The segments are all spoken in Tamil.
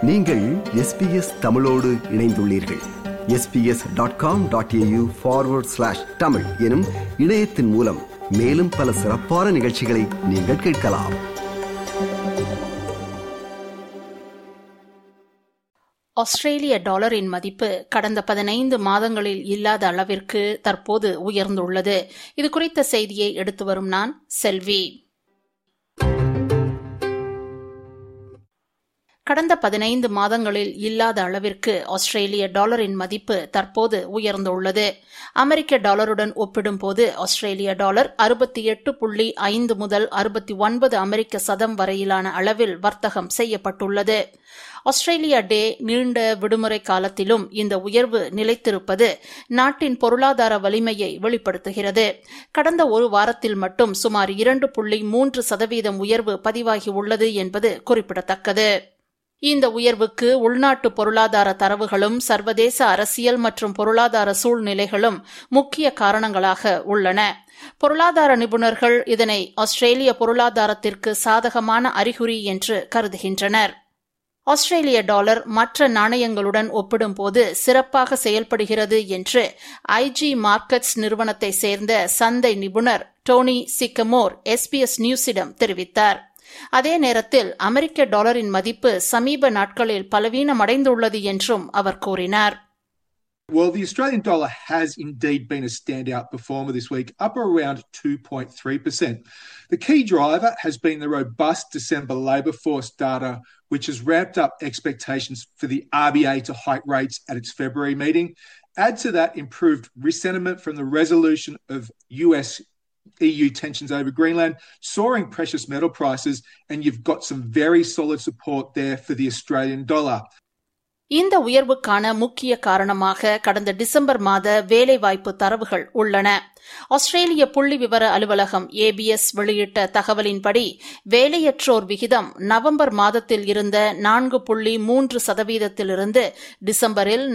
நீங்கள் SBS தமிழோடு இணைந்துள்ளீர்கள். sbs.com.au/tamil எனும் இணையத்தின் மூலம் மேலும் பல சிறப்பான நிகழ்ச்சிகளை நீங்கள் கேட்கலாம். ஆஸ்திரேலிய டாலரின் மதிப்பு கடந்த 15 மாதங்களில் இல்லாத அளவிற்கு தற்போது உயர்ந்துள்ளது. இது குறித்த செய்தியை எடுத்து வரும் நான் செல்வி. கடந்த 15 மாதங்களில் இல்லாத அளவிற்கு ஆஸ்திரேலிய டாலரின் மதிப்பு தற்போது உயர்ந்துள்ளது. அமெரிக்க டாலருடன் ஒப்பிடும்போது ஆஸ்திரேலிய டாலர் 68.5 முதல் 69 அமெரிக்க சதம் வரையிலான அளவில் வர்த்தகம் செய்யப்பட்டுள்ளது. ஆஸ்திரேலியா டே நீண்ட விடுமுறை காலத்திலும் இந்த உயர்வு நிலைத்திருப்பது நாட்டின் பொருளாதார வலிமையை வெளிப்படுத்துகிறது. கடந்த ஒரு வாரத்தில் மட்டும் சுமார் 2.3% உயர்வு பதிவாகியுள்ளது என்பது குறிப்பிடத்தக்கது. இந்த உயர்வுக்கு உள்நாட்டு பொருளாதார தரவுகளும் சர்வதேச அரசியல் மற்றும் பொருளாதார சூழ்நிலைகளும் முக்கிய காரணங்களாக உள்ளன. பொருளாதார நிபுணர்கள் இதனை ஆஸ்திரேலிய பொருளாதாரத்திற்கு சாதகமான அறிகுறி என்று கருதுகின்றனர். ஆஸ்திரேலிய டாலர் மற்ற நாணயங்களுடன் ஒப்பிடும்போது சிறப்பாக செயல்படுகிறது என்று IG மார்க்கெட்ஸ் நிறுவனத்தை சேர்ந்த சந்தை நிபுணர் டோனி சிக்கமோர் SBS நியூஸிடம் தெரிவித்தார். அதே நேரத்தில் அமெரிக்க டாலரின் மதிப்பு சமீப நாட்களில் பலவீனமடைந்துள்ளது என்றும் அவர் கூறினார். Well, the Australian dollar has indeed been a standout performer this week, up around 2.3%. The key driver has been the robust December labour force data, which has ramped up expectations for the RBA to hike rates at its February meeting. Add to that improved risk sentiment from the resolution of US-EU tensions over Greenland, soaring precious metal prices, and you've got some very solid support there for the Australian dollar. இந்த உயர்வுக்கான முக்கிய காரணமாக கடந்த டிசம்பர் மாத வேலைவாய்ப்பு தரவுகள் உள்ளன. ஆஸ்திரேலிய புள்ளி விவர அலுவலகம் ABS வெளியிட்ட தகவலின்படி வேலையற்றோர் விகிதம் நவம்பர் மாதத்தில் இருந்த 4.3% டிசம்பரில்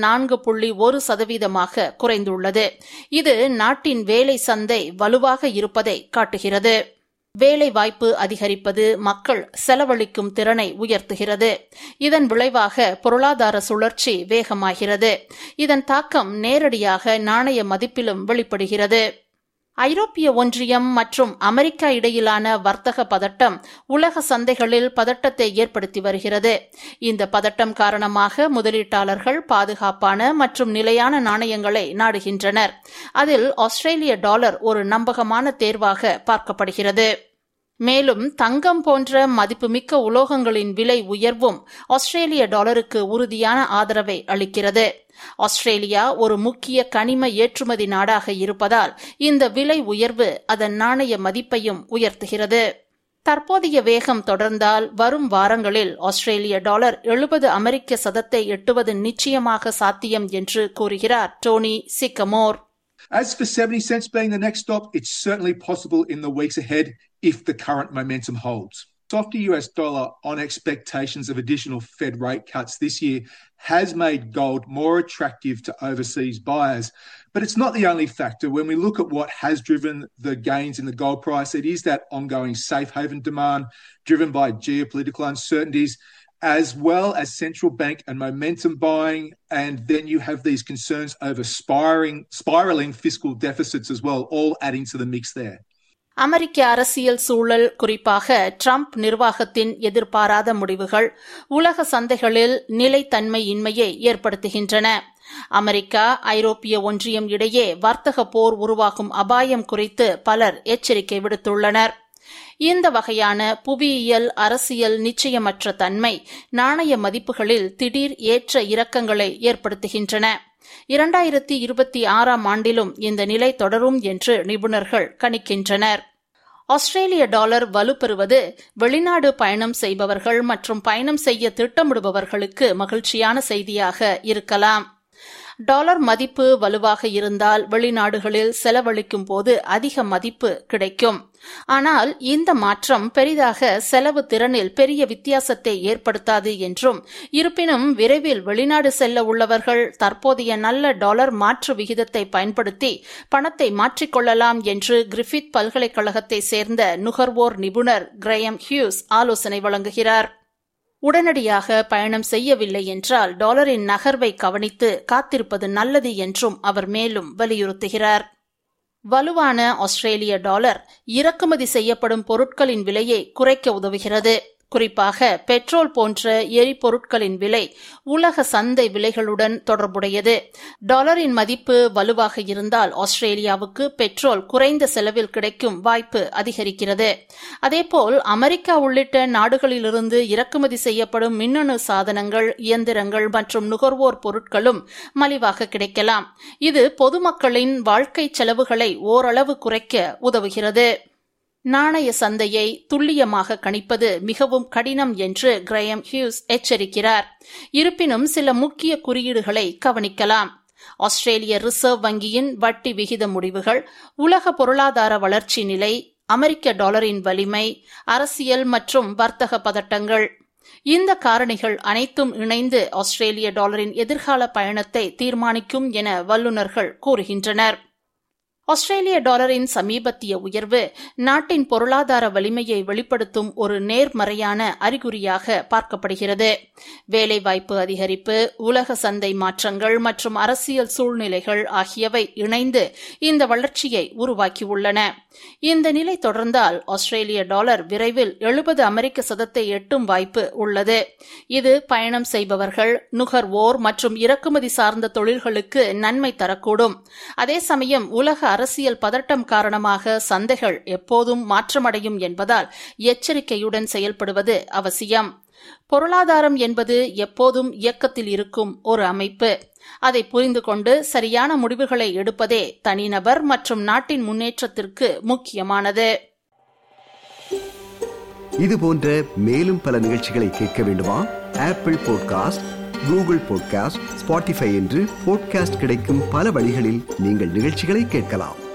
4.1% குறைந்துள்ளது. இது நாட்டின் வேலை சந்தை வலுவாக இருப்பதை காட்டுகிறது. வேலை வாய்ப்பு அதிகரிப்பது மக்கள் செலவழிக்கும் திறனை உயர்த்துகிறது. இதன் விளைவாக பொருளாதார சுழற்சி வேகமாகிறது. இதன் தாக்கம் நேரடியாக நாணய மதிப்பிலும் வெளிப்படுகிறது. ஐரோப்பிய ஒன்றியம் மற்றும் அமெரிக்கா இடையிலான வர்த்தக பதட்டம் உலக சந்தைகளில் பதட்டத்தை ஏற்படுத்தி வருகிறது. இந்த பதட்டம் காரணமாக முதலீட்டாளர்கள் பாதுகாப்பான மற்றும் நிலையான நாணயங்களை நாடுகின்றனர். அதில் ஆஸ்திரேலிய டாலர் ஒரு நம்பகமான தேர்வாக பார்க்கப்படுகிறது. மேலும் தங்கம் போன்ற மதிப்புமிக்க உலோகங்களின் விலை உயர்வும் ஆஸ்திரேலிய டாலருக்கு உறுதியான ஆதரவை அளிக்கிறது. ஆஸ்திரேலியா ஒரு முக்கிய கனிம ஏற்றுமதி நாடாக இருப்பதால் இந்த விலை உயர்வு அதன் நாணய மதிப்பையும் உயர்த்துகிறது. தற்போதைய வேகம் தொடர்ந்தால் வரும் வாரங்களில் ஆஸ்திரேலிய டாலர் 70 அமெரிக்க சதத்தை எட்டுவது நிச்சயமாக சாத்தியம் என்று கூறுகிறார் Dhoni சிக்கமோர். As for 70 cents being the next stop, it's certainly possible in the weeks ahead if the current momentum holds. Softer US dollar on expectations of additional Fed rate cuts this year has made gold more attractive to overseas buyers. But it's not the only factor. When we look at what has driven the gains in the gold price, it is that ongoing safe haven demand driven by geopolitical uncertainties, as well as central bank and momentum buying, and then you have these concerns over spiraling fiscal deficits as well, all adding to the mix there. அமெரிக்க அரசியல் சூழல், குறிப்பாக ட்ரம்ப் நிர்வாகத்தின் எதிர்பாராத முடிவுகள் உலக சந்தைகளில் நிலைத்தன்மையின்மையை ஏற்படுத்துகின்றன. அமெரிக்கா ஐரோப்பிய ஒன்றியம் இடையே வர்த்தக போர் உருவாகும் அபாயம் குறித்து பலர் எச்சரிக்கை விடுத்துள்ளனர். இந்த வகையான புவியியல் அரசியல் நிச்சயமற்ற தன்மை நாணய மதிப்புகளில் திடீர் ஏற்ற இறக்கங்களை ஏற்படுத்துகின்றன. 2026 ஆண்டிலும் இந்த நிலை தொடரும் என்று நிபுணர்கள் கணிக்கின்றனர். ஆஸ்திரேலிய டாலர் வலுப்பெறுவது வெளிநாடு பயணம் செய்பவர்கள் மற்றும் பயணம் செய்ய திட்டமிடுபவர்களுக்கு மகிழ்ச்சியான செய்தியாக இருக்கலாம். டாலர் மதிப்பு வலுவாக இருந்தால் வெளிநாடுகளில் செலவழிக்கும் போது அதிக மதிப்பு கிடைக்கும். ஆனால் இந்த மாற்றம் பெரிதாக செலவு திறனில் பெரிய வித்தியாசத்தை ஏற்படுத்தாது என்றும், இருப்பினும் விரைவில் வெளிநாடு செல்ல உள்ளவர்கள் தற்போதைய நல்ல டாலர் மாற்று விகிதத்தை பயன்படுத்தி பணத்தை மாற்றிக்கொள்ளலாம் என்று கிரிஃபித் பல்கலைக்கழகத்தை சேர்ந்த நுகர்வோர் நிபுணர் கிரேயம் ஹியூஸ் ஆலோசனை வழங்குகிறார். உடனடியாக பயணம் செய்யவில்லை என்றால் டாலரின் நகர்வை கவனித்து காத்திருப்பது நல்லது என்றும் அவர் மேலும் வலியுறுத்துகிறார். வலுவான ஆஸ்திரேலிய டாலர் இறக்குமதி செய்யப்படும் பொருட்களின் விலையை குறைக்க உதவுகிறது. குறிப்பாக பெட்ரோல் போன்ற எரிபொருட்களின் விலை உலக சந்தை விலைகளுடன் தொடர்புடையது. டாலரின் மதிப்பு வலுவாக இருந்தால் ஆஸ்திரேலியாவுக்கு பெட்ரோல் குறைந்த செலவில் கிடைக்கும் வாய்ப்பு அதிகரிக்கிறது. அதேபோல் அமெரிக்கா உள்ளிட்ட நாடுகளிலிருந்து இறக்குமதி செய்யப்படும் மின்னணு சாதனங்கள், இயந்திரங்கள் மற்றும் நுகர்வோர் பொருட்களும் மலிவாக கிடைக்கலாம். இது பொதுமக்களின் வாழ்க்கை செலவுகளை ஓரளவு குறைக்க உதவுகிறது. நாணய சந்தையை துல்லியமாக கணிப்பது மிகவும் கடினம் என்று கிரேம் ஹியூஸ் எச்சரிக்கிறார். இருப்பினும் சில முக்கிய குறியீடுகளை கவனிக்கலாம். ஆஸ்திரேலிய ரிசர்வ் வங்கியின் வட்டி விகித முடிவுகள், உலக பொருளாதார வளர்ச்சி நிலை, அமெரிக்க டாலரின் வலிமை, அரசியல் மற்றும் வர்த்தக பதட்டங்கள். இந்த காரணிகள் அனைத்தும் இணைந்து ஆஸ்திரேலிய டாலரின் எதிர்கால பயணத்தை தீர்மானிக்கும் என வல்லுநர்கள் கூறுகின்றனர். ஆஸ்திரேலிய டாலரின் சமீபத்திய உயர்வு நாட்டின் பொருளாதார வலிமையை வெளிப்படுத்தும் ஒரு நேர்மறையான அறிகுறியாக பார்க்கப்படுகிறது. வேலைவாய்ப்பு அதிகரிப்பு, உலக சந்தை மாற்றங்கள் மற்றும் அரசியல் சூழ்நிலைகள் ஆகியவை இணைந்து இந்த வளர்ச்சியை உருவாக்கியுள்ளன. இந்த நிலை தொடர்ந்தால் ஆஸ்திரேலிய டாலர் விரைவில் 70 அமெரிக்க சதத்தை எட்டும் வாய்ப்பு உள்ளது. இது பயணம் செய்பவர்கள், நுகர்வோர் மற்றும் இறக்குமதி சார்ந்த தொழில்களுக்கு நன்மை தரக்கூடும். அதே சமயம் உலக அரசியல் பதட்டம் காரணமாக சந்தைகள் எப்போதும் மாற்றமடையும் என்பதால் எச்சரிக்கையுடன் செயல்படுவது அவசியம். பொருளாதாரம் என்பது எப்போதும் இயக்கத்தில் இருக்கும் ஒரு அமைப்பு. அதை புரிந்து கொண்டு சரியான முடிவுகளை எடுப்பதே தனிநபர் மற்றும் நாட்டின் முன்னேற்றத்திற்கு முக்கியமானது. இது போன்ற மேலும் பல நிகழ்ச்சிகளை கேட்க வேண்டுமா? Apple podcast, Google podcast, Spotify என்று பாட்காஸ்ட் கிடைக்கும் பல வழிகளில் நீங்கள் நிகழ்ச்சிகளை கேட்கலாம்.